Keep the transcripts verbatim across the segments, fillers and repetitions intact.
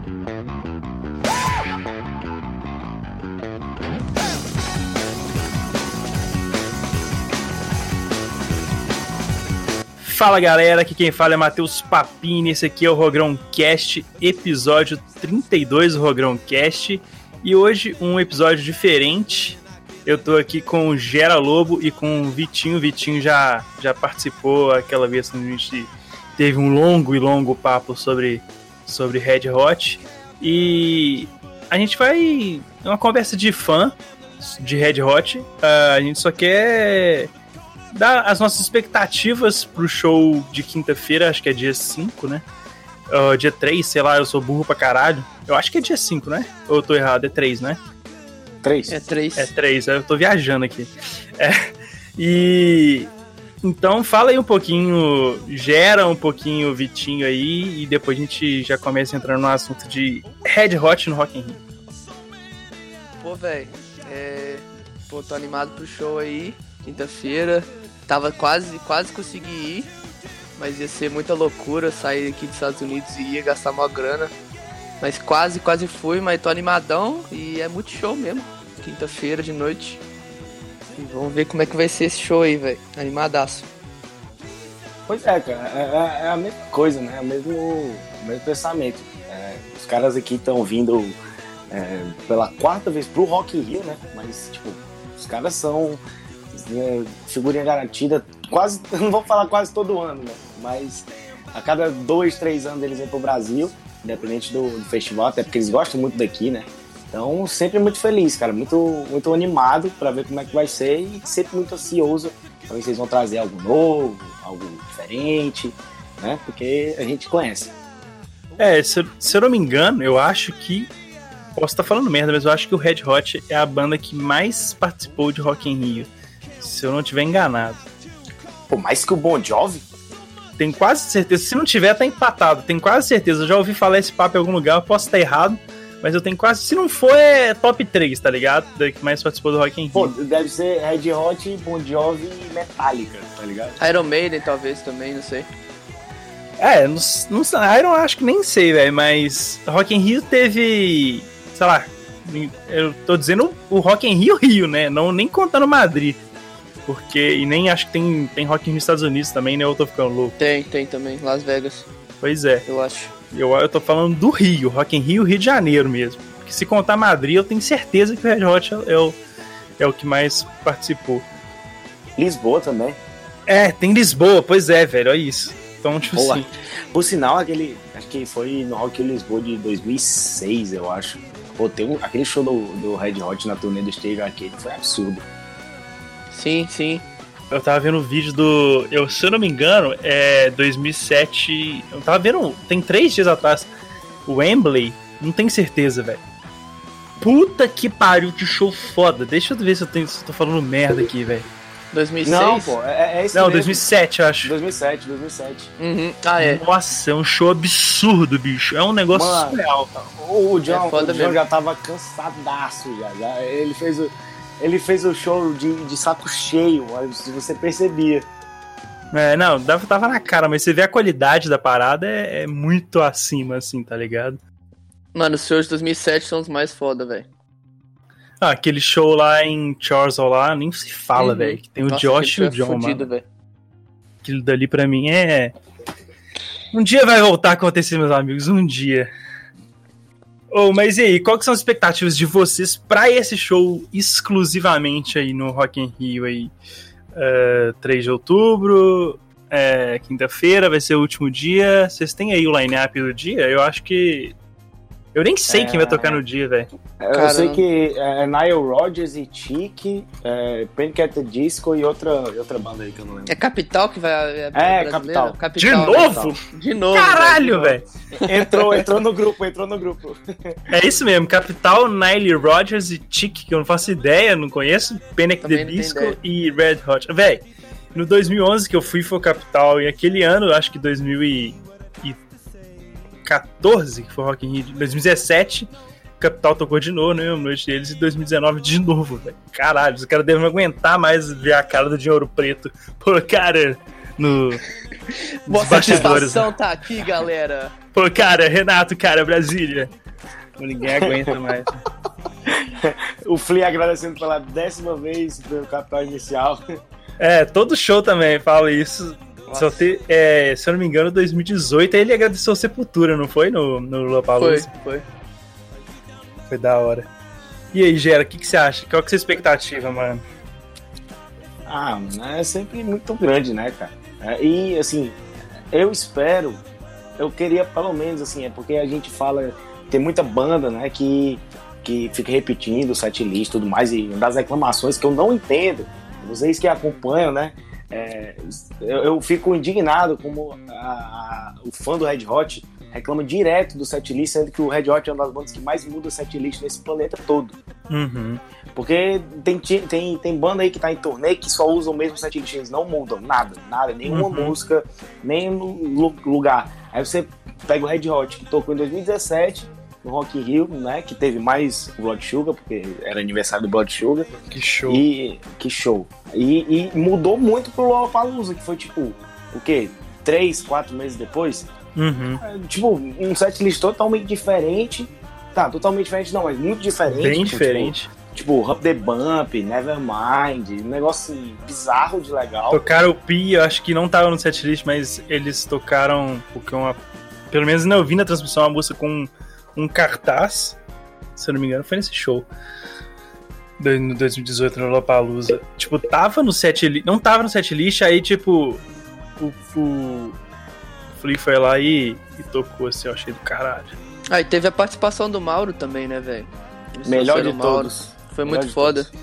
Fala galera, aqui quem fala é Matheus Papini, esse aqui é o Rogrão Cast, episódio trinta e dois do Rogrão Cast, e hoje um episódio diferente. Eu tô aqui com o Gera Lobo e com o Vitinho. O Vitinho já, já participou aquela vez que a gente teve um longo e longo papo sobre, sobre Red Hot, e a gente vai, é uma conversa de fã de Red Hot. Uh, a gente só quer dar as nossas expectativas pro show de quinta-feira, acho que é dia cinco, né? Uh, dia três, sei lá, eu sou burro pra caralho. Eu acho que é dia cinco, né? Ou eu tô errado, é três, né? três. É três. É três, eu tô viajando aqui. É, e então fala aí um pouquinho, gera um pouquinho o Vitinho aí, e depois a gente já começa entrando no assunto de Red Hot no Rock in Rio. Pô, velho, é... Pô, tô animado pro show aí, quinta-feira. Tava quase, quase consegui ir, mas ia ser muita loucura sair aqui dos Estados Unidos e ia gastar uma grana. Mas quase, quase fui, mas tô animadão e é muito show mesmo. Quinta-feira de noite. E vamos ver como é que vai ser esse show aí, velho. Animadaço. Pois é, cara, é, é a mesma coisa, né? É o mesmo, o mesmo pensamento. É, os caras aqui estão vindo é, pela quarta vez pro Rock in Rio, né? Mas, tipo, os caras são é, figurinha garantida, quase, não vou falar quase todo ano, né? Mas a cada dois, três anos eles vêm pro Brasil, independente do, do festival, até porque eles gostam muito daqui, né? Então, sempre muito feliz, cara, muito, muito animado pra ver como é que vai ser e sempre muito ansioso pra ver se eles vão trazer algo novo, algo diferente, né? Porque a gente conhece. É, se, se eu não me engano, eu acho que, posso estar falando merda, mas eu acho que o Red Hot é a banda que mais participou de Rock in Rio, se eu não estiver enganado. Pô, mais que o Bon Jovi? Tenho quase certeza, se não tiver, tá empatado, tenho quase certeza, eu já ouvi falar esse papo em algum lugar, eu posso estar errado, mas eu tenho quase, se não for, é top três, tá ligado? Da que mais participou do Rock in Rio. Pô, deve ser Red Hot, Bon Jovi e Metallica, tá ligado? Iron Maiden talvez também, não sei. É, não, não, Iron acho que nem sei, velho, mas Rock in Rio teve, sei lá, eu tô dizendo o Rock in Rio Rio, né, não, nem contando Madrid, porque, e nem acho que tem, tem Rock in Rio nos Estados Unidos também, né, eu tô ficando louco. Tem, tem também, Las Vegas. Pois é. Eu acho. Eu, eu tô falando do Rio, Rock in Rio, Rio de Janeiro mesmo. Porque se contar Madrid, eu tenho certeza que o Red Hot é o, é o que mais participou. Lisboa também. É, tem Lisboa, pois é, velho, olha isso. Então, tipo Boa. assim... Por sinal, aquele, acho que foi no Rock in Lisboa de dois mil e seis, eu acho. Pô, tem um, aquele show do, do Red Hot na turnê do Steve Arcade foi absurdo. Sim, sim. Eu tava vendo o vídeo do... Eu, se eu não me engano, é dois mil e sete... Eu tava vendo... Tem três dias atrás. O Wembley. Não tenho certeza, velho. Puta que pariu, que show foda. Deixa eu ver se eu, tenho, se eu tô falando merda aqui, velho. dois mil e seis? Não, pô. É, é esse Não, mesmo. dois mil e sete, eu acho. dois mil e sete, dois mil e sete. Uhum. Ah, é. Nossa, é um show absurdo, bicho. É um negócio Mano, surreal. O John, É o foda John mesmo. já tava cansadaço já. já. Ele fez o... Ele fez o show de, de saco cheio, se você percebia. É, não, tava na cara, mas você vê a qualidade da parada é, é muito acima, assim, tá ligado? Mano, os shows de dois mil e sete são os mais foda, velho. Ah, aquele show lá em Charles lá, nem se fala, Uhum. velho. Que tem o Nossa, Josh e o aquele show é John, fudido, mano. velho. Aquilo dali pra mim é... Um dia vai voltar a acontecer, meus amigos, um dia. Oh, mas e aí, qual que são as expectativas de vocês pra esse show exclusivamente aí no Rock in Rio aí? Uh, três de outubro, é, quinta-feira, vai ser o último dia. Vocês têm aí o line-up do dia? Eu acho que... Eu nem sei É... quem vai tocar no dia, velho. Eu Cara, sei não... que é Nile Rodgers e Chic, é, Panic! At the Disco e outra, e outra banda aí que eu não lembro. É Capital que vai... É, É, Capital. De novo? De novo. Caralho, velho! Entrou, entrou no grupo, entrou no grupo. É isso mesmo, Capital, Nile Rodgers e Chic, que eu não faço ideia, não conheço, Panic! At the Disco e Red Hot. Véi, no dois mil e onze que eu fui foi o Capital, e aquele ano, acho que dois mil e quatorze, que foi o Rock in Rio, dois mil e dezessete, Capital tocou de novo, né, noite deles, e dois mil e dezenove de novo, velho. Caralho, os caras devem não aguentar mais ver a cara do Dinheiro Preto. Pô, cara, no Boa satisfação tá aqui, galera. Pô, cara, Renato, cara, Brasília. Ninguém aguenta mais. O Flea agradecendo pela décima vez pelo capital inicial. É, todo show também fala isso. Só ter, é, se eu não me engano, dois mil e dezoito ele agradeceu a Sepultura, não foi? No, no Lollapalooza? Foi, foi. Foi da hora. E aí, Gera, o que, que você acha? Qual que é a sua expectativa, mano? Ah, é sempre muito grande, né, cara? É, e, assim, eu espero, eu queria pelo menos, assim, é porque a gente fala, tem muita banda, né, que, que fica repetindo o setlist e tudo mais, e das reclamações que eu não entendo, vocês que acompanham, né, é, eu, eu fico indignado como a, a, o fã do Red Hot reclama direto do setlist, sendo que o Red Hot é uma das bandas que mais muda o setlist nesse planeta todo. Uhum. Porque tem, tem, tem banda aí que tá em turnê que só usam o mesmo setlist, eles não mudam nada, nada, nenhuma uhum. música, nem no lugar. Aí você pega o Red Hot, que tocou em dois mil e dezessete, no Rock in Rio, né, que teve mais Blood Sugar, porque era aniversário do Blood Sugar. Que show. E, que show. E, e mudou muito pro Lollapalooza, que foi tipo, o quê? Três, quatro meses depois? Uhum. Tipo, um setlist totalmente diferente. Tá, totalmente diferente não, mas muito diferente. Bem tipo, diferente. Tipo, Hump the Bump, Nevermind, um negócio bizarro de legal. Tocaram o Pi, eu acho que não tava no setlist, mas eles tocaram, porque uma, pelo menos eu vi na transmissão, uma música com um cartaz, se eu não me engano, foi nesse show. No dois mil e dezoito, no Lollapalooza. Tipo, tava no setlist, não tava no setlist, aí tipo, o... o Flea foi lá e, e tocou assim, eu achei do caralho. Ah, e teve a participação do Mauro também, né, velho? Melhor de todos. Foi Melhor muito foda. Todos.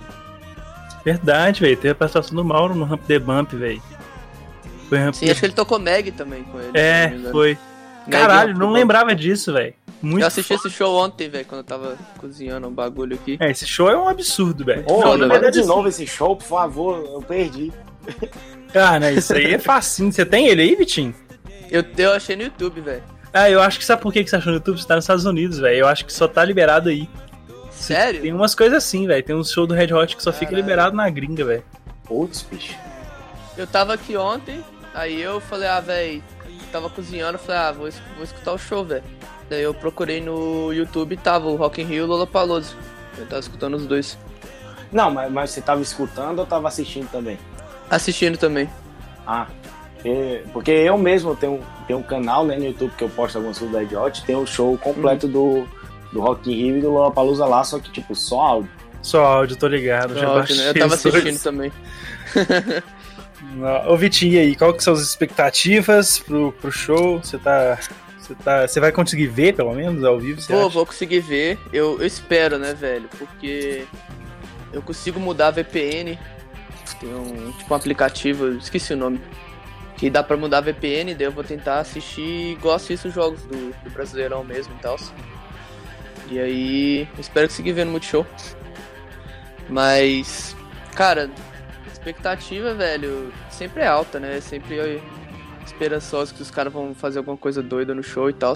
Verdade, velho. Teve a participação do Mauro no Hump the Bump, velho. Foi Hump Sim, the... acho que ele tocou Meg também com ele. É, foi. Caralho, não lembrava disso, velho. Muito eu assisti foda. Esse show ontem, velho, quando eu tava cozinhando um bagulho aqui. É, esse show é um absurdo, velho. Ô, oh, não manda de novo esse show, por favor. Eu perdi. Ah, né? Isso aí é facinho. Você tem ele aí, Vitinho? Eu, eu achei no YouTube, velho. Ah, eu acho que sabe por que você achou no YouTube? Você tá nos Estados Unidos, velho. Eu acho que só tá liberado aí. Sério? Tem umas coisas assim, velho. Tem um show do Red Hot que só Caralho. Fica liberado na gringa, velho. Putz, bicho. Eu tava aqui ontem, aí eu falei, ah, velho, tava cozinhando, falei, ah, vou, vou escutar o show, velho. Daí eu procurei no YouTube e tava o Rock in Rio e o Lollapalooza. Eu tava escutando os dois. Não, mas, mas você tava escutando ou tava assistindo também? Assistindo também. Ah, porque eu mesmo tenho, tenho um canal, né, no YouTube que eu posto algumas coisas da Red Hot, tem o show completo hum. do, do Rock in Rio e do Lollapalooza lá, só que tipo, só áudio. Só áudio, tô ligado. Só já áudio, né? Eu tava assistindo dois. Também. Ô Vitinho, e aí, qual que são as expectativas pro, pro show? Você tá... Você tá, você vai conseguir ver, pelo menos, ao vivo? Vou, acha? vou conseguir ver. Eu, eu espero, né, velho? Porque eu consigo mudar a V P N. Tem um, tipo, um aplicativo, eu esqueci o nome, que dá pra mudar a V P N, daí eu vou tentar assistir igual assisto os jogos do, do Brasileirão mesmo e tal. E aí, espero conseguir ver no Multishow. Mas, cara, expectativa, velho, sempre é alta, né? Sempre esperançoso que os caras vão fazer alguma coisa doida no show e tal.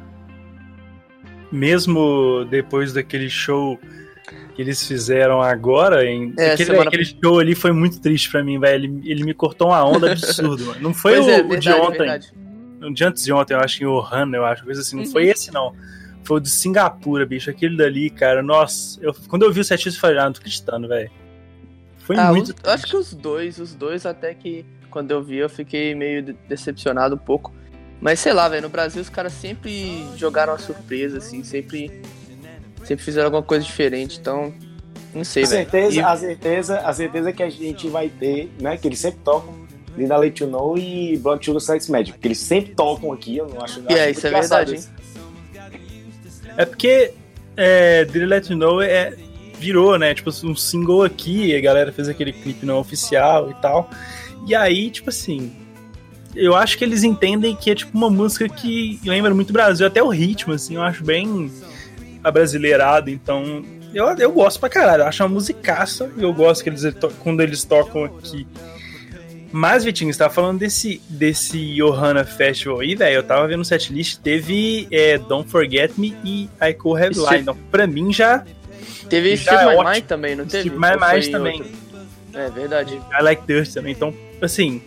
Mesmo depois daquele show que eles fizeram agora, em... é, aquele, semana... aquele show ali foi muito triste pra mim, velho. Ele, ele me cortou uma onda absurda, mano. Não foi o, é, o verdade, de ontem. Verdade. O de antes de ontem, eu acho que em Ohana, eu acho, coisa assim. Não uhum. foi esse, não. Foi o de Singapura, bicho. Aquele dali, cara, nossa. Eu, quando eu vi o setlist, eu falei, ah, não tô acreditando, velho. Foi ah, muito os, eu acho que os dois, os dois até que quando eu vi eu fiquei meio de- decepcionado um pouco. Mas sei lá, velho, no Brasil os caras sempre jogaram uma surpresa, assim, sempre, sempre fizeram alguma coisa diferente, então, não sei, A velho. certeza, E- a certeza, a certeza que a gente vai ter, né, que eles sempre tocam Linda Let You Know e Blood Sugar Sex Magic, porque eles sempre tocam aqui, eu não acho, eu E é, acho isso é muito engraçado verdade, isso. É porque é, Did Let You Know é, virou, né, tipo, um single aqui, a galera fez aquele clipe não oficial e tal. E aí, tipo assim, eu acho que eles entendem que é tipo uma música que lembra muito Brasil, até o ritmo, assim, eu acho bem abrasileirado, então eu, eu gosto pra caralho, eu acho uma musicaça e eu gosto que eles, quando eles tocam aqui. Mas, Vitinho, você tava falando desse, desse Ohana Festival aí, velho. Eu tava vendo no setlist, teve é, Don't Forget Me e I Could Have Lied. Então, pra mim já. Teve já Steve é My ótimo. Mind também, não teve? Steve My Ou foi Mind também. outro? É verdade. I Like Dirt também. Então, assim,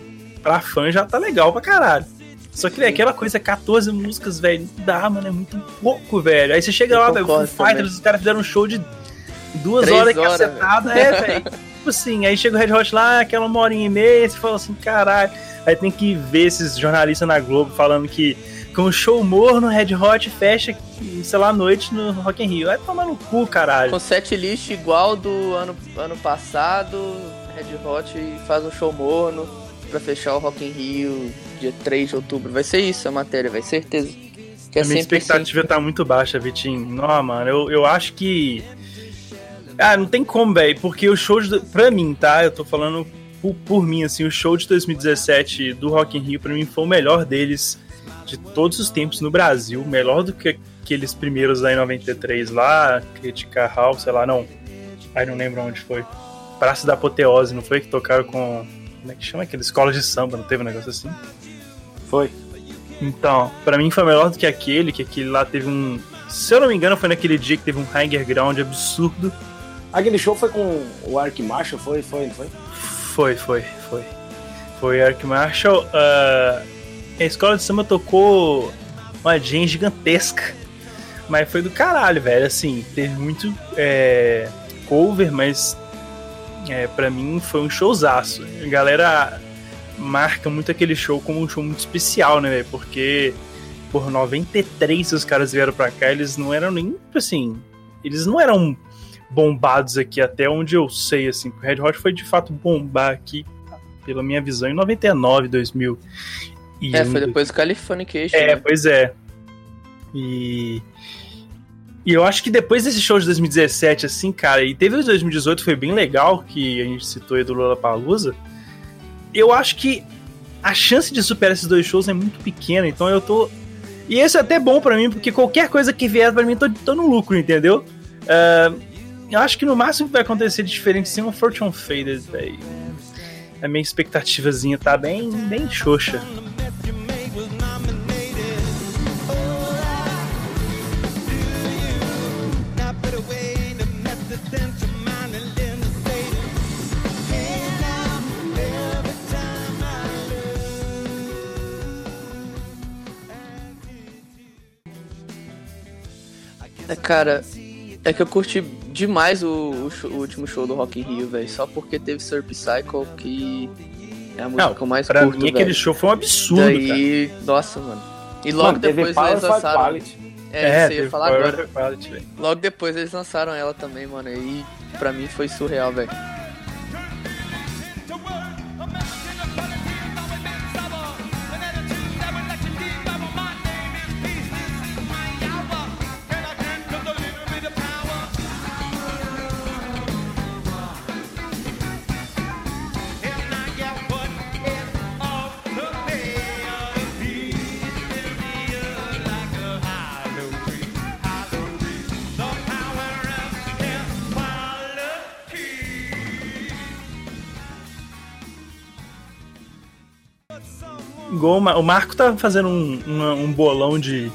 pra fã já tá legal pra caralho. Só que, velho, aquela coisa, catorze músicas, velho, não dá, mano, é muito pouco, velho. Aí você chega Eu lá, velho, Foo concordo Fighters, os caras fizeram um show de duas Três horas horas, cacetada, é, velho. Tipo assim, aí chega o Red Hot lá, aquela uma horinha e meia, você fala assim, caralho. Aí tem que ver esses jornalistas na Globo falando que com o show morno, Red Hot fecha, sei lá, à noite no Rock in Rio. Vai tomar no cu, caralho. Com set list igual do ano, ano passado, Red Hot faz um show morno pra fechar o Rock in Rio dia três de outubro. Vai ser isso a matéria, vai, certeza. Que é a minha expectativa assim. Tá muito baixa, Vitinho. Não, mano, eu, eu acho que... Ah, não tem como, velho, porque o show, de... pra mim, tá? Eu tô falando por, por mim, assim, o show de dois mil e dezessete do Rock in Rio, pra mim, foi o melhor deles de todos os tempos no Brasil, melhor do que aqueles primeiros lá em noventa e três lá, Criticar Hall, sei lá, não. Aí não lembro onde foi. Praça da Apoteose, não foi? Que tocaram com... Como é que chama aquela escola de samba, não teve um negócio assim? Foi. Então, pra mim foi melhor do que aquele, que aquele lá teve um... Se eu não me engano, foi naquele dia que teve um higher ground absurdo. Aquele show foi com o Ark Marshall, foi? Foi, não foi? Foi, foi, foi. Foi Ark Marshall. Uh, a escola de samba tocou uma jam gigantesca. Mas foi do caralho, velho. Assim, teve muito é, cover, mas é, pra mim foi um showzaço. A galera marca muito aquele show como um show muito especial, né, velho? Porque por noventa e três os caras vieram pra cá, eles não eram nem, assim... Eles não eram bombados aqui, até onde eu sei, assim. O Red Hot foi de fato bombar aqui, pela minha visão, em noventa e nove, dois mil. E é, foi depois do Californication. É, né? Pois é. E... E eu acho que depois desse show de dois mil e dezessete, assim, cara, e teve o de dois mil e dezoito, foi bem legal, que a gente citou aí do Lollapalooza. Eu acho que a chance de superar esses dois shows é muito pequena, então eu tô... E isso é até bom pra mim, porque qualquer coisa que vier pra mim, eu tô, tô no lucro, entendeu? Uh, eu acho que no máximo que vai acontecer de diferente sim é um Fortune Faded, velho. A minha expectativazinha tá bem, bem xoxa. É, cara, é que eu curti demais o, o, show, o último show do Rock in Rio, velho. Só porque teve Surf Cycle, que é a música Não, que eu mais pra curto, mim aquele véio. show foi um absurdo, Daí, cara. Nossa, mano. E logo mano, depois eles lançaram... É, é, isso eu ia falar agora. Quality, logo depois eles lançaram ela também, mano. E pra mim foi surreal, velho. Igual o Marco tá fazendo um, um, um bolão de,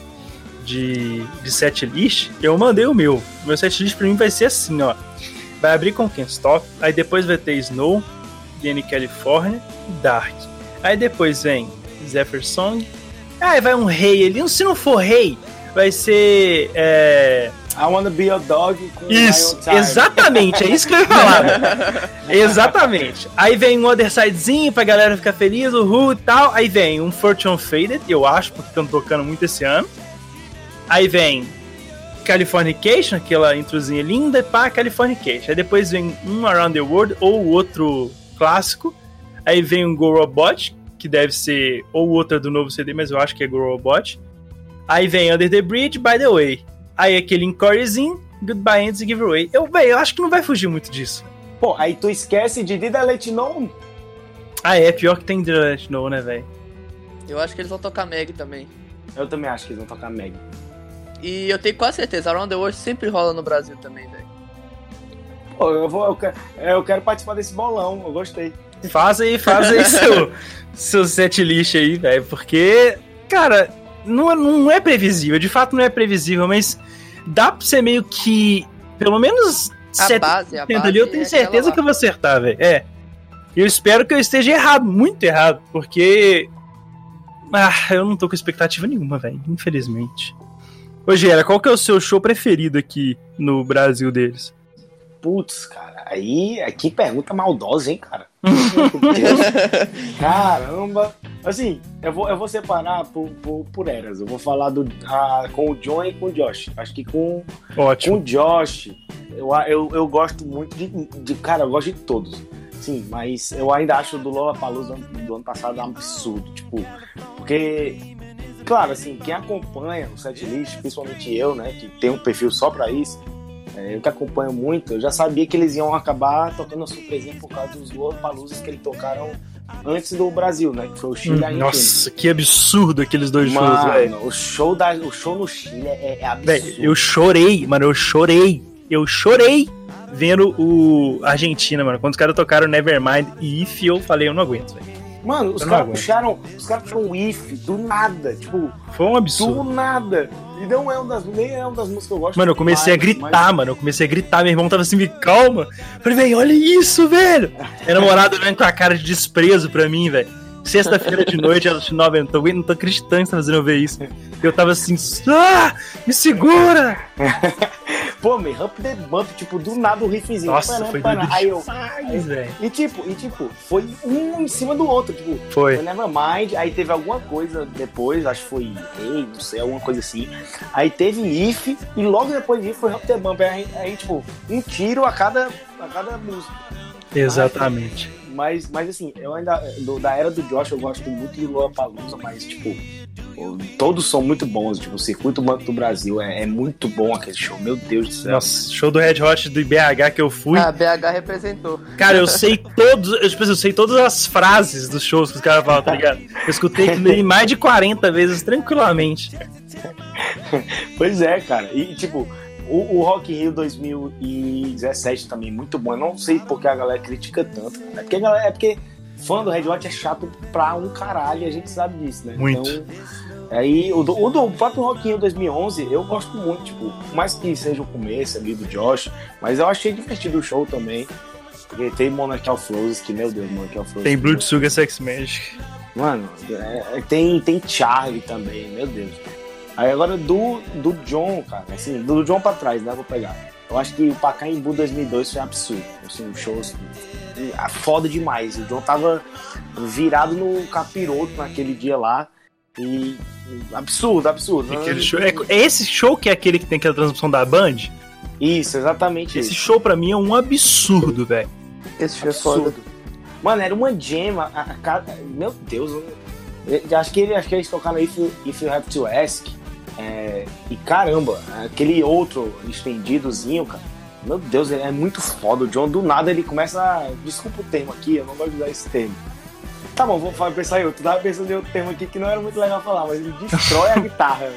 de, de setlist, eu mandei o meu. Meu setlist pra mim vai ser assim, ó. Vai abrir com Can't Stop, aí depois vai ter Snow, Danny California e Dark. Aí depois vem Zephyr Song, aí vai um rei ali, se não for rei, vai ser... É... I Wanna Be Your Dog com Isso, exatamente, é isso que eu ia falar. Exatamente. Aí vem um Other Sidezinho pra galera ficar feliz, o Who e tal. Aí vem um Fortune Faded, eu acho, porque estão tocando muito esse ano. Aí vem Californication, aquela introzinha linda, e pá, Californication. Aí depois vem um Around the World, ou outro clássico. Aí vem um Go Robot, que deve ser ou outra do novo C D, mas eu acho que é Go Robot. Aí vem Under the Bridge, By the Way. Aí aquele encorezinho, Goodbye Ends e Giveaway. Eu, velho, eu acho que não vai fugir muito disso. Pô, aí tu esquece de Did I Let You Know? Ah, é, pior que tem Did I Let You Know, né, velho? Eu acho que eles vão tocar Meg também. Eu também acho que eles vão tocar Meg. E eu tenho quase certeza, Around the World sempre rola no Brasil também, velho. Pô, eu, vou, eu, quero, eu quero participar desse bolão, eu gostei. Faz aí, faz aí seu, seu setlist aí, velho, porque, cara, não, não é previsível, de fato não é previsível, mas dá pra ser meio que, pelo menos a setenta base, a ali, base eu tenho é certeza que eu vou acertar, velho. É, E eu espero que eu esteja errado, muito errado, porque... Ah, eu não tô com expectativa nenhuma, velho, infelizmente. Ô, Gera, qual que é o seu show preferido aqui no Brasil deles? Putz, cara, aí, que pergunta maldosa, hein, cara? Meu Deus. Caramba. Assim, eu vou, eu vou separar por, por, por eras. Eu vou falar do, ah, com o John e com o Josh. Acho que com, Ótimo. com o Josh, eu, eu, eu gosto muito de, de... Cara, eu gosto de todos. Sim, mas eu ainda acho o do Lollapalooza do ano passado um absurdo. Tipo, porque... Claro, assim, quem acompanha o setlist, principalmente eu, né, que tem um perfil só pra isso, é, eu que acompanho muito, eu já sabia que eles iam acabar tocando uma surpresinha por causa dos Lollapaloozas que eles tocaram antes do Brasil, né, que foi o Chile e a Argentina. Nossa, que absurdo aqueles dois mano, shows, velho. O show, da, o show no Chile é, é absurdo. Véio, eu chorei, mano, eu chorei. Eu chorei vendo o Argentina, mano. Quando os caras tocaram Nevermind e If, eu falei, eu não aguento, velho. Mano, os caras puxaram, os caras puxaram o If do nada, tipo... Foi um absurdo. Do nada. E não é uma das, nem é uma das músicas que eu gosto. Mano, eu comecei mais, a gritar, mas... mano. Eu comecei a gritar, meu irmão tava assim, me calma. Falei, velho, olha isso, velho. Minha namorada olhando com a cara de desprezo pra mim, velho. Sexta-feira de noite, ela disse, não, velho, não tô, não tô acreditando que você tá fazendo eu ver isso. Eu tava assim, ah, me segura! Pô, me Hump the Bump, tipo, do nada o riffzinho. Nossa, pana, foi pana. doido Aí eu, demais, velho. E tipo, e tipo, foi um em cima do outro, tipo, foi. Foi Nevermind, aí teve alguma coisa depois, acho que foi Hey, não sei, alguma coisa assim. Aí teve If, e logo depois de If foi Hump the Bump. Aí, aí, tipo, um tiro a cada, a cada música. Exatamente. Mas, mas assim, eu ainda, do, da era do Josh, eu gosto muito de Lollapalooza, mas, tipo, todos são muito bons. Tipo, o Circuito Banco do Brasil é, é muito bom aquele show, meu Deus do céu. Nossa, show do Red Hot do B H que eu fui. Ah, B H representou. Cara, eu sei todos, eu, tipo, eu sei todas as frases dos shows que os caras falam, tá ligado? Eu escutei aquilo aí mais de quarenta vezes, tranquilamente. Pois é, cara. E, tipo, o, o Rock in Rio dois mil e dezessete também, muito bom. Eu não sei porque a galera critica tanto. É porque, a galera, é porque fã do Red Hot é chato pra um caralho, a gente sabe disso, né? Muito. Então, aí, o do, o do próprio Rock in Rio dois mil e onze, eu gosto muito, tipo, por mais que seja o começo ali do Josh, mas eu achei divertido o show também. Porque tem Monarch of Roses, que, meu Deus, Monarch of Roses. Tem Blood Sugar Sex Magic. Mano, é, tem, tem Charlie também, meu Deus. Aí agora do, do John, cara, assim, do John pra trás, né, vou pegar. Eu acho que o Pacaembu dois mil e dois foi absurdo, assim, um show assim, foda demais. O John tava virado no capiroto naquele dia lá e absurdo, absurdo. Aquele show, é, é esse show que é aquele que tem aquela transmissão da Band? Isso, exatamente. Esse isso. show pra mim é um absurdo, velho. Esse show absurdo. é foda. Mano, era uma jam, a, a, a, meu Deus, eu, eu acho que, ele, acho que eles tocaram If You, If you Have to Ask. É, e caramba, aquele outro estendidozinho, cara, meu Deus, ele é muito foda. O John, do nada, ele começa a... Desculpa o termo aqui, eu não gosto de usar esse termo. Tá bom, vou pensar em outro. Tava pensando em outro termo aqui que não era muito legal falar, mas ele destrói a guitarra.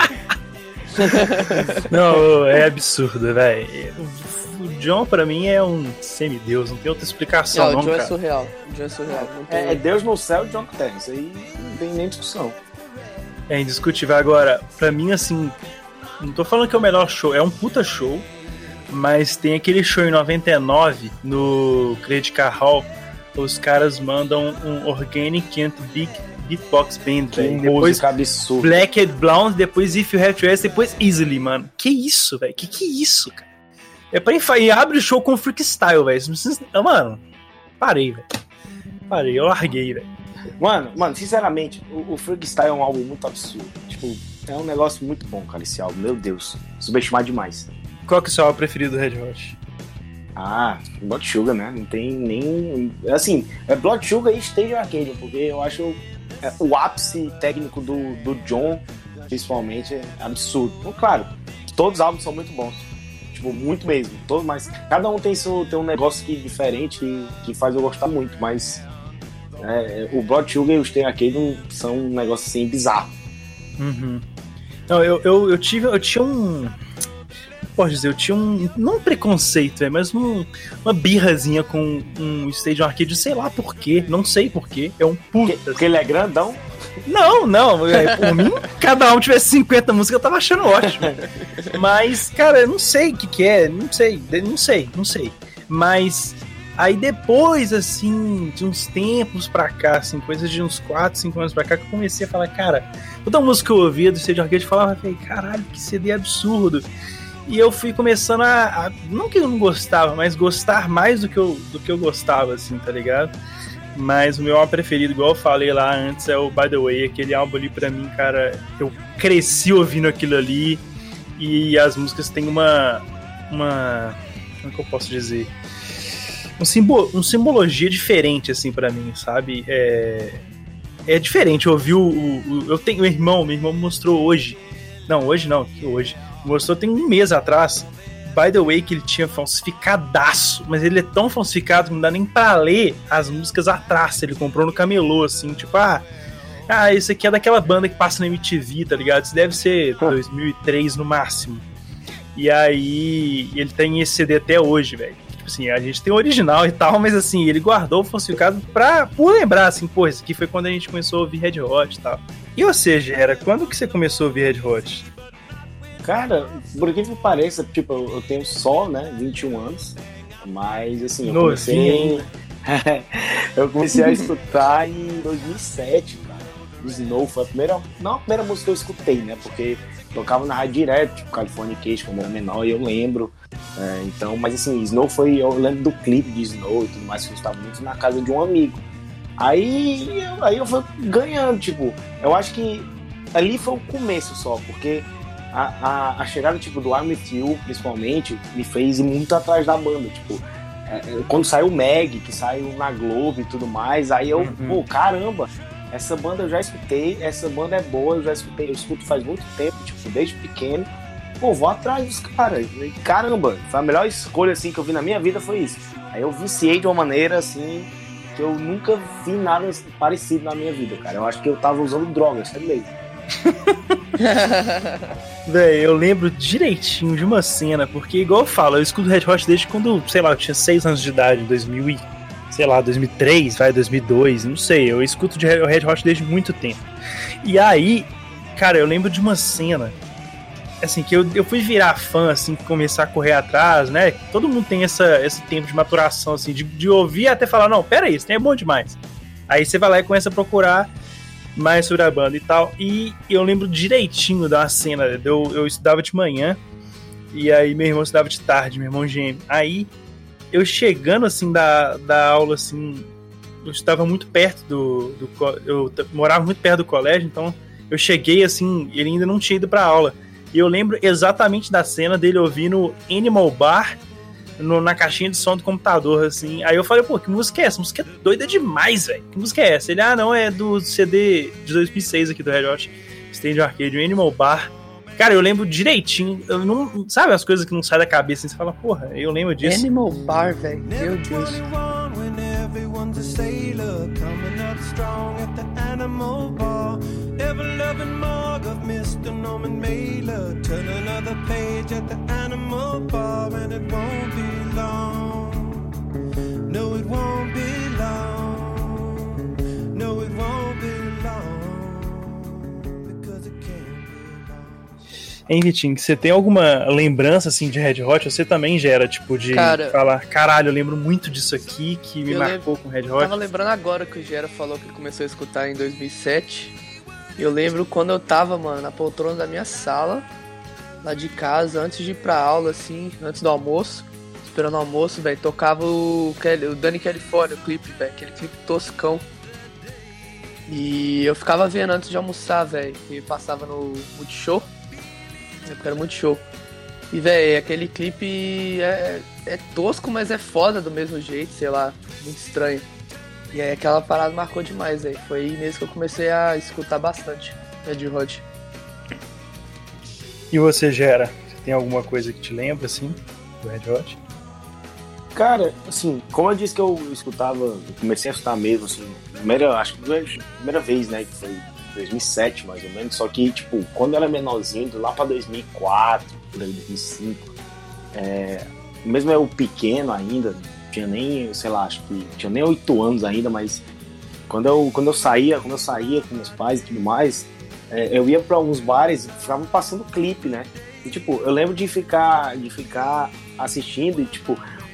Não, é absurdo, velho. O John, pra mim, é um semideus, não tem outra explicação, não, não, o John cara. É surreal. O John é surreal. Não tem... é, é Deus no céu e John na terra. Isso aí não tem nem discussão. É indiscutível. Agora, pra mim, assim, não tô falando que é o melhor show, é um puta show, mas tem aquele show em noventa e nove no Credit Car Hall, os caras mandam um Organic and Big Beatbox Band, velho. Depois absurda. Black and Blonde, depois If You Have to Ask, depois Easily, mano. Que isso, velho? Que que é isso, cara? É pra enfa... E abre o show com freestyle, velho. Mano, parei, velho. Parei, eu larguei, velho. Mano, mano, sinceramente, o, o Freakstyle é um álbum muito absurdo. Tipo, é um negócio muito bom, cara, esse álbum. Meu Deus, subestimar demais. Qual que é o seu álbum preferido do Red Hot? Ah, Blood Sugar, né? Não tem nem... Assim, é Blood Sugar e Stadium Arcadium, porque eu acho é, o ápice técnico do, do John, principalmente, é absurdo. Então, claro, todos os álbuns são muito bons. Tipo, muito mesmo. Todos, mas cada um tem, seu, tem um negócio que, diferente que, que faz eu gostar muito, mas... É, o Blood Sugar e o Stadium Arcadium são um negócio assim bizarro. Uhum. Não, eu, eu, eu tive. Eu tinha um. Posso dizer, eu tinha um. Não um preconceito, é, mas um, uma birrazinha com um Stadium Arcadium, sei lá por quê, não sei por quê. É um puta. Porque, porque ele é grandão? Não, não. É, por mim, cada um tivesse cinquenta músicas, eu tava achando ótimo. Mas, cara, eu não sei o que, que é, não sei, não sei, não sei. Mas Aí depois, assim, de uns tempos pra cá, assim, coisas de uns quatro, cinco anos pra cá, que eu comecei a falar, cara, toda música que eu ouvia do Stadium Arcade, eu falava, caralho, que C D absurdo. E eu fui começando a, a, não que eu não gostava, mas gostar mais do que eu, do que eu gostava, assim, tá ligado? Mas o meu álbum preferido, igual eu falei lá antes, é o By The Way. Aquele álbum ali, pra mim, cara, eu cresci ouvindo aquilo ali. E as músicas têm uma... uma como é que eu posso dizer? Um simbolo, uma simbologia diferente, assim, pra mim, sabe? É, é diferente. Eu ouvi o, o... Eu tenho um irmão, meu irmão me mostrou hoje. Não, hoje não, que hoje. Mostrou tem um mês atrás, By The Way, que ele tinha falsificadaço, mas ele é tão falsificado que não dá nem pra ler as músicas atrás. Ele comprou no camelô, assim, tipo, ah, ah, esse aqui é daquela banda que passa na M T V, tá ligado? Isso deve ser dois mil e três no máximo. E aí, ele tem esse C D até hoje, velho. Tipo assim, a gente tem o original e tal, mas assim, ele guardou o falsificado pra, por lembrar, assim, pô, esse aqui foi quando a gente começou a ouvir Red Hot e tal. E ou seja, era quando que você começou a ouvir Red Hot? Cara, por incrível que pareça, tipo, eu tenho só, né, vinte e um anos, mas assim, eu Novinho. comecei eu comecei a escutar em dois mil e sete, cara. Snow foi a primeira, não a primeira música que eu escutei, né, porque tocava na rádio direto, tipo Californication, quando eu era menor, e eu lembro, é, então, mas assim, Snow foi, eu lembro do clipe de Snow e tudo mais, que eu estava muito na casa de um amigo. Aí, eu, aí eu fui ganhando, tipo, eu acho que ali foi o começo só, porque A, a, a chegada tipo, do I'm With You, principalmente, me fez ir muito atrás da banda. Tipo, é, quando saiu o Meg, que saiu na Globo e tudo mais, aí eu, uhum. pô, caramba, essa banda eu já escutei, essa banda é boa, eu já escutei, eu escuto faz muito tempo, tipo, desde pequeno. Pô, vou atrás dos caras. Caramba, foi a melhor escolha assim, que eu vi na minha vida, foi isso. Aí eu viciei de uma maneira assim, que eu nunca vi nada parecido na minha vida, cara. Eu acho que eu tava usando drogas, sabe mesmo? Véi, eu lembro direitinho de uma cena, porque igual eu falo, eu escuto Red Hot desde quando, sei lá, eu tinha seis anos de idade, em dois mil e, sei lá, dois mil e três, vai, dois mil e dois, não sei, eu escuto de Red Hot desde muito tempo. E aí, cara, eu lembro de uma cena, assim, que eu, eu fui virar fã, assim, começar a correr atrás, né, todo mundo tem essa, esse tempo de maturação, assim, de, de ouvir até falar, não, pera aí, isso é bom demais. Aí você vai lá e começa a procurar mais sobre a banda e tal, e eu lembro direitinho da cena, eu, eu estudava de manhã, e aí meu irmão estudava de tarde, meu irmão gêmeo, aí eu chegando assim da, da aula, assim, eu estava muito perto do, do eu t- morava muito perto do colégio, então eu cheguei assim, ele ainda não tinha ido pra aula, e eu lembro exatamente da cena dele ouvindo Animal Bar No, na caixinha de som do computador, assim. Aí eu falei, pô, que música é essa? Música é doida demais, velho. Que música é essa? Ele, ah, não, é do C D de dois mil e seis aqui do Red Hot Stadium Arcade, o Animal Bar. Cara, eu lembro direitinho. Eu não, sabe as coisas que não saem da cabeça? Assim, você fala, porra, eu lembro disso. Animal Bar, velho. Meu Deus. Ever-loving mug of mister Norman Mailer. Turn another page at the Animal Bar, and it won't be long. No, it won't be long. No, it won't be long. Because it can't be long. Hein, Vitinho, você tem alguma lembrança, assim, de Red Hot? Você também gera, tipo, de Cara, falar, caralho, eu lembro muito disso aqui, que me marcou lembro, com Red Hot? Eu tava lembrando agora que o Gera falou que ele começou a escutar em dois mil e sete. Eu lembro quando eu tava, mano, na poltrona da minha sala, lá de casa, antes de ir pra aula, assim, antes do almoço, esperando o almoço, velho, tocava o, o Danny California, o clipe, velho, aquele clipe toscão. E eu ficava vendo antes de almoçar, velho, que passava no Multishow, porque era Multishow. E, velho, aquele clipe é, é tosco, mas é foda do mesmo jeito, sei lá, muito estranho. E aí aquela parada marcou demais, aí. Foi aí mesmo que eu comecei a escutar bastante Red Hot. E você, Gera? Você tem alguma coisa que te lembra, assim, do Red Hot? Cara, assim, como eu disse que eu escutava, eu comecei a escutar mesmo, assim, primeira, acho que a primeira vez, né, que foi em dois mil e sete, mais ou menos, só que, tipo, quando eu era menorzinho, lá pra dois mil e quatro, por aí, dois mil e cinco, é, mesmo eu pequeno ainda, tinha nem, sei lá, acho que tinha nem oito anos ainda, mas quando eu, quando eu saía, quando eu saía com meus pais e tudo mais, é, eu ia pra alguns bares e ficavam passando clipe, né? E tipo, eu lembro de ficar, de ficar assistindo e tipo,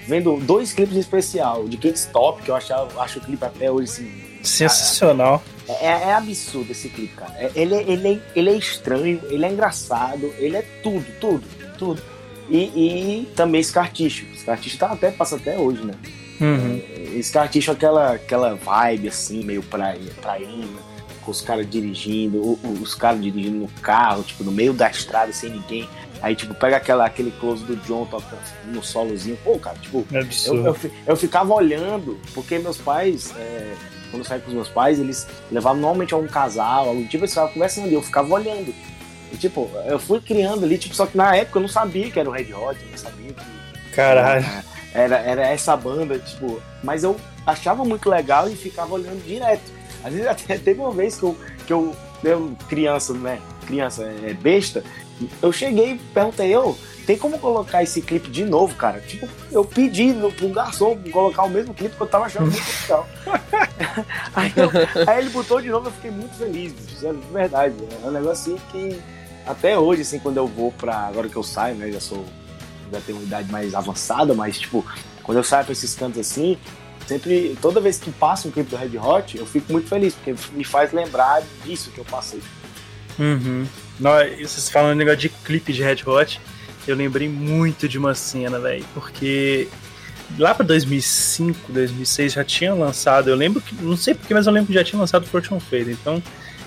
vendo dois clipes em especial de Can't Stop, que eu achava, acho o clipe até hoje assim, sensacional. É, é absurdo esse clipe, cara. Ele, ele, ele, ele é estranho, ele é engraçado, ele é tudo, tudo, tudo. E, e também Scar Tissue. Scar Tissue tá até, passa até hoje, né? Uhum. É, Scar Tissue é aquela, aquela vibe assim, meio praia, prainha, com os caras dirigindo, o, o, os caras dirigindo no carro, tipo, no meio da estrada, sem ninguém. Aí, tipo, pega aquela, aquele close do John tocando no solozinho. Pô, cara, tipo, É eu, eu, eu ficava olhando, porque meus pais... É, quando eu saía com os meus pais, eles levavam normalmente a um casal, algum tipo, eles ficavam conversando e eu ficava olhando. E, tipo, eu fui criando ali, tipo, só que na época eu não sabia que era o Red Hot, eu não sabia que... Caralho. Era, era essa banda, tipo... Mas eu achava muito legal e ficava olhando direto. Às vezes até teve uma vez que eu, que eu, eu criança, né? Criança é besta, eu cheguei e perguntei, eu... Tem como colocar esse clipe de novo, cara? Tipo, eu pedi no, pro garçom colocar o mesmo clipe que eu tava achando muito legal. aí, eu, aí ele botou de novo, eu fiquei muito feliz, de verdade. É um negócio assim que até hoje, assim, quando eu vou pra... Agora que eu saio, né? Já sou... Já tenho uma idade mais avançada, mas, tipo, quando eu saio pra esses cantos assim, sempre... Toda vez que passa um clipe do Red Hot, eu fico muito feliz, porque me faz lembrar disso que eu passei. Uhum. Nós, vocês falam um negócio de clipe de Red Hot... Eu lembrei muito de uma cena, velho, porque lá pra dois mil e cinco, dois mil e seis já tinha lançado, eu lembro que, não sei porquê, mas eu lembro que já tinha lançado Fortune Fade, então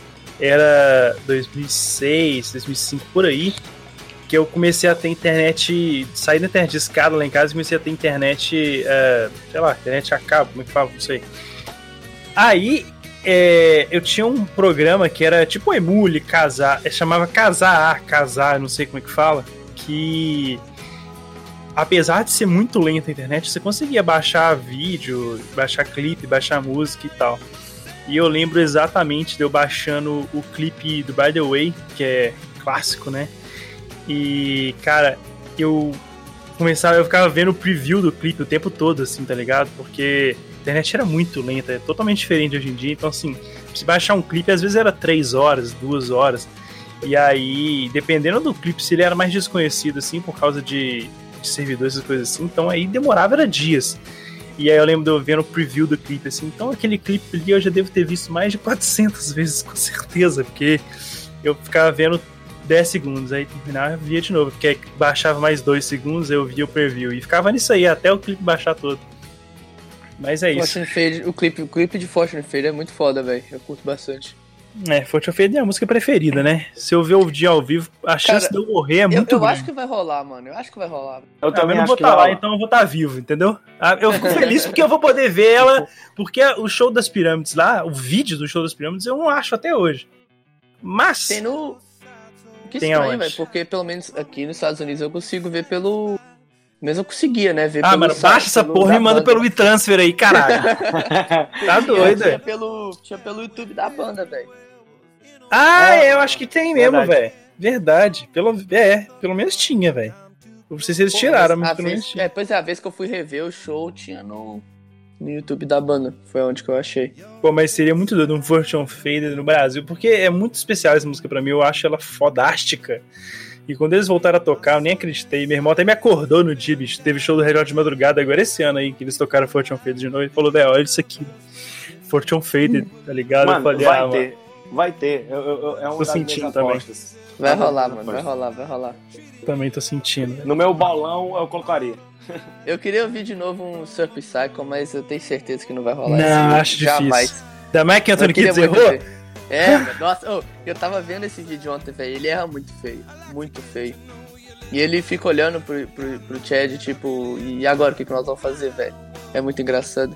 era dois mil e seis, dois mil e cinco, por aí, que eu comecei a ter internet, saí da internet de escada lá em casa e comecei a ter internet, uh, sei lá, internet a cabo, como é que fala, não sei. Aí, é, eu tinha um programa que era tipo Emule, Casar, chamava Casar, Casar, não sei como é que fala, que apesar de ser muito lenta a internet, você conseguia baixar vídeo, baixar clipe, baixar música e tal. E eu lembro exatamente de eu baixando o clipe do By The Way, que é clássico, né? E, cara, eu começava, eu ficava vendo o preview do clipe o tempo todo, assim, tá ligado? Porque a internet era muito lenta, é totalmente diferente hoje em dia. Então, assim, se baixar um clipe, às vezes era três horas, duas horas. E aí, dependendo do clipe, se ele era mais desconhecido, assim, por causa de, de servidores e coisas assim, então aí demorava era dias. E aí eu lembro de eu vendo o preview do clipe, assim, então aquele clipe ali eu já devo ter visto mais de quatrocentas vezes, com certeza, porque eu ficava vendo dez segundos, aí terminava e via de novo, porque aí baixava mais dois segundos, eu via o preview, e ficava nisso aí, até o clipe baixar todo. Mas é isso. Fortune Fade, o clipe, o clipe de Fortune Fade é muito foda, velho, eu curto bastante. É, Fortune Fade é a música preferida, né? Se eu ver o dia ao vivo, a chance Cara, de eu morrer é muito grande. Eu acho que vai rolar, mano. Eu acho que vai rolar. Eu ah, também eu não vou estar lá, então eu vou estar vivo, entendeu? Eu fico feliz porque eu vou poder ver ela, porque o show das pirâmides lá, o vídeo do show das pirâmides, eu não acho até hoje. Mas... Tem no... Que tem estranho, velho, porque pelo menos aqui nos Estados Unidos eu consigo ver pelo... Mesmo eu conseguia, né? Ver ah, pelo mano, site, baixa essa porra e manda banda. pelo WeTransfer aí, caralho. Tá doido, tinha pelo, tinha pelo YouTube da banda, velho. Ah, é, eu acho que tem mesmo, verdade. velho. Verdade. Pelo, é, pelo menos tinha, velho. Não sei se eles Pô, tiraram, mas, mas pelo vez, menos tinha. É, pois é, a vez que eu fui rever o show, tinha no, no YouTube da banda. Foi onde que eu achei. Pô, mas seria muito doido um Fortune Fade no Brasil, porque é muito especial essa música pra mim, eu acho ela fodástica. E quando eles voltaram a tocar, eu nem acreditei. Meu irmão até me acordou no dia, bicho. Teve show do Red Hot de madrugada agora esse ano aí, que eles tocaram Fortune Fade de novo. E falou, velho, olha isso aqui. Fortune Fade, tá ligado? Mano, eu falei, vai ah, ter. Mano. Vai ter, eu, eu, é um Tô sentindo também. Vai rolar, mano, vai rolar, vai rolar. Também tô sentindo. No meu bolão eu colocaria. Eu queria ouvir de novo um Surf Psycho, mas eu tenho certeza que não vai rolar. Não, assim, acho jamais. difícil. Ainda mais que Anthony Kiedis errou? É, nossa, oh, eu tava vendo esse vídeo ontem, velho, ele erra muito feio, muito feio. E ele fica olhando pro, pro, pro Chad, tipo, e agora o que, que nós vamos fazer, velho? É muito engraçado.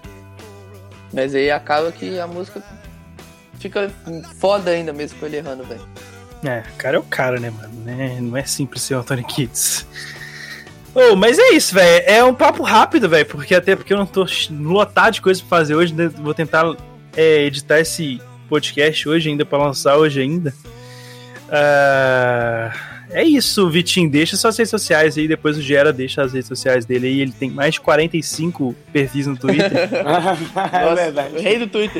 Mas aí acaba que a música fica foda ainda mesmo com ele errando, velho. É, o cara é o cara, né, mano? Né? Não é simples ser o Anthony Kiedis. Oh, mas é isso, velho. É um papo rápido, velho, porque até porque eu não tô lotado de coisa pra fazer hoje, né? Vou tentar é, editar esse podcast hoje ainda, pra lançar hoje ainda. Uh, é isso, Vitinho. Deixa suas redes sociais aí, depois o Gera deixa as redes sociais dele aí. Ele tem mais de quarenta e cinco perfis no Twitter. Nossa, é verdade. O rei do Twitter.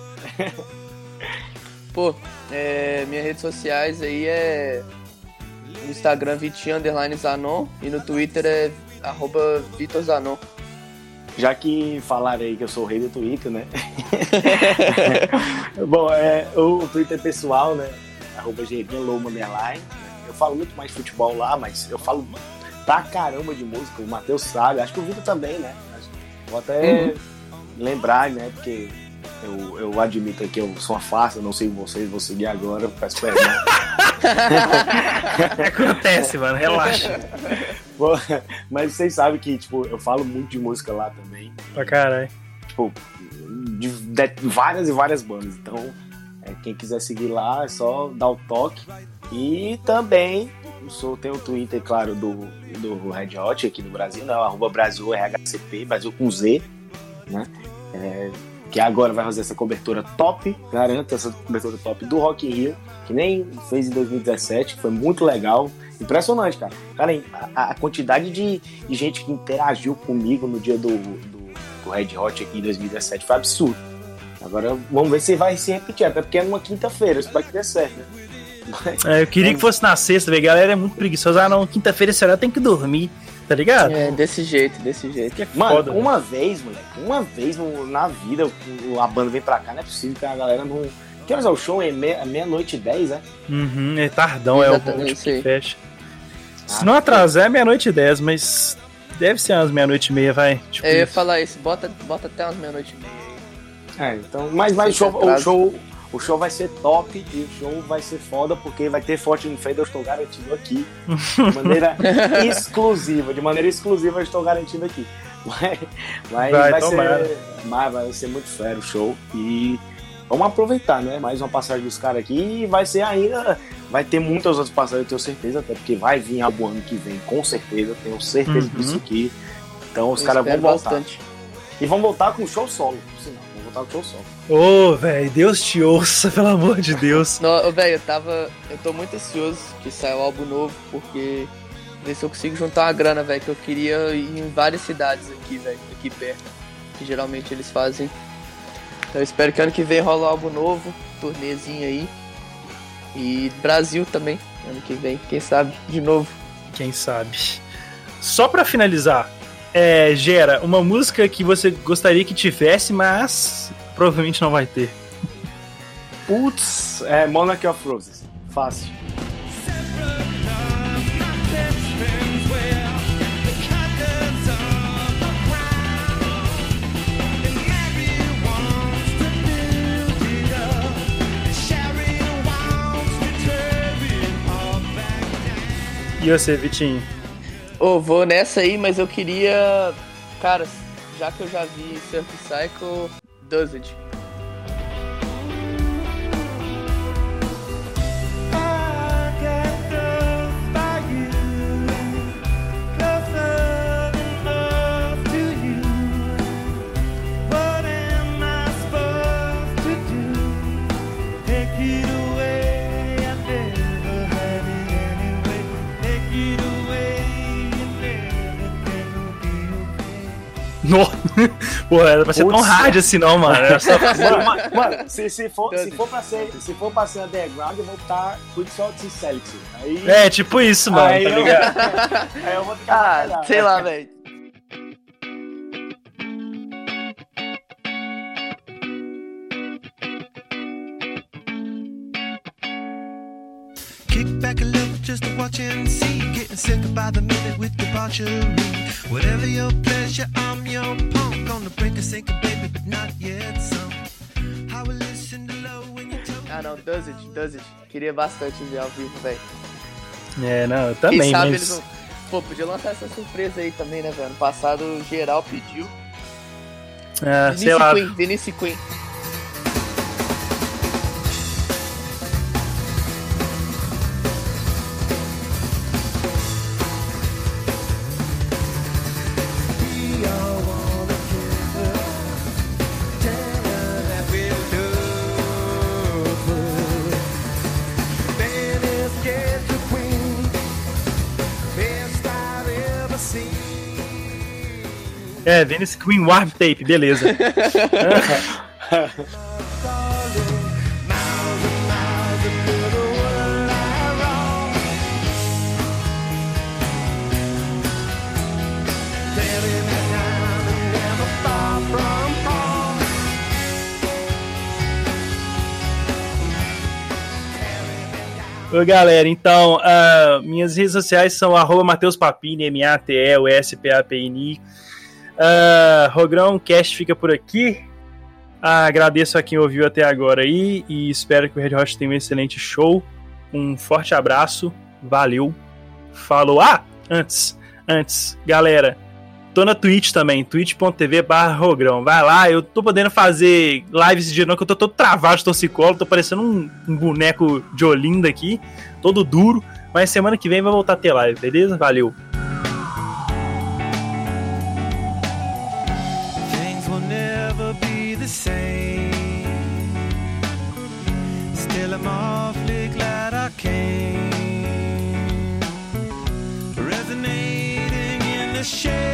Pô, é, minhas redes sociais aí é no Instagram Vitinho underline Zanon e no Twitter é arroba Vitor Zanon. já que falaram aí que eu sou o rei do Twitter, né? Bom, é, o Twitter pessoal, né? Arroba Gerloma Underline. Eu falo muito mais de futebol lá, mas eu falo pra caramba de música. O Matheus sabe, acho que o Vitor também, né? Vou até uhum. lembrar, né? Porque eu, eu admito que eu sou uma farsa, não sei vocês, vou seguir agora, peço perdão. Acontece, mano, relaxa. Bom, mas vocês sabem que, tipo, eu falo muito de música lá também. Pra caralho. Tipo, de, de várias e várias bandas. Então, é, quem quiser seguir lá, é só dar o toque. E também, sou, tem o Twitter, claro, do, do Red Hot aqui no Brasil, né? Arroba Brasil R H C P, Brasil com Z, né? É, que agora vai fazer essa cobertura top, garanto essa cobertura top do Rock in Rio, que nem fez em dois mil e dezessete, foi muito legal, impressionante, cara. Cara, a, a quantidade de, de gente que interagiu comigo no dia do, do, do Red Hot aqui em dois mil e dezessete foi absurdo. Agora vamos ver se vai se repetir, até porque é numa quinta-feira, espero que dê certo, né? Mas, é, eu queria é, que fosse na sexta, velho. A galera é muito preguiçosa. Ah, não, quinta-feira esse horário tem que dormir, tá ligado? É, desse jeito, desse jeito. É Mano, foda, uma né? vez, moleque, uma vez no, na vida a banda vem pra cá, não é possível que a galera não. Que horas é o show? É meia-noite e dez, é? Uhum, é tardão, exatamente, é o último que fecha. Ah, Se não atrasar, é meia-noite e dez, mas deve ser umas meia-noite e meia, vai. Tipo, eu ia falar isso, bota, bota até umas meia-noite e meia aí. aí. É, então, mas vai, o show, o show. O show vai ser top e o show vai ser foda porque vai ter Forte no Fade, eu estou garantindo aqui. De maneira exclusiva, de maneira exclusiva eu estou garantindo aqui. Mas, mas vai, vai, ser, mas vai ser muito fera o show e vamos aproveitar, né? Mais uma passagem dos caras aqui e vai ser ainda, vai ter muitas outras passagens, eu tenho certeza, até porque vai vir a ano que vem, com certeza, tenho certeza uhum. disso aqui. Então os caras vão voltar. Bastante. E vão voltar com show solo, por sinal. Vão voltar com show solo. Ô, oh, velho, Deus te ouça, pelo amor de Deus. Não, velho, eu tava. Eu tô muito ansioso que saia o álbum novo, porque ver se eu consigo juntar uma grana, velho, que eu queria ir em várias cidades aqui, velho, aqui perto, que geralmente eles fazem. Então eu espero que ano que vem rola um álbum novo, turnêzinho aí. E Brasil também, ano que vem, quem sabe, de novo. Quem sabe. Só pra finalizar, é, Gera, uma música que você gostaria que tivesse, mas provavelmente não vai ter. Putz, é Monarchy of Roses. Fácil. E você, Vitinho? Ô, oh, vou nessa aí, mas eu queria... Cara, já que eu já vi Surf Cycle, Does It. Não, porra, era pra ser tão hard assim não, mano. Era só... mano, mano, se, se, for, se, for pra ser, se for pra ser underground, eu vou botar Quick Salt e Select. Aí... É, tipo isso, mano, aí tá eu... ligado? Aí eu vou ficar ah, sei lá, velho. Kick back a little just to watch and see. Getting sicker by the minute with debauchery. Whatever your pleasure, I'm your punk. On the brink of sinking, baby, but not yet some. How we listen to low when you told. Ah, não, Does It, Does It. Queria bastante ver ao vivo, velho. É, não, eu também, Quem sabe mas... eles não... Pô, podia lançar essa surpresa aí também, né, velho? Ano passado, geral pediu. É, Denise sei lá. Queen, Denise Queen. É, Denise Queen Warm Tape, beleza. Ô, galera, então, uh, minhas redes sociais são arroba Matheus Papini, M A T E U S P A P N I. Uh, Rogrão Cast fica por aqui. Uh, agradeço a quem ouviu até agora aí e espero que o Red Hot tenha um excelente show. Um forte abraço, valeu, falou. Ah, antes, antes, galera, tô na Twitch também, twitch ponto tv barra Rogrão. Vai lá, eu tô podendo fazer live esse dia não, que eu tô todo travado de torcicolo, tô parecendo um, um boneco de Olinda aqui, todo duro, mas semana que vem vai voltar a ter live, beleza? Valeu. Things will never be the same. Still I'm awfully glad I came. Resonating in the shade.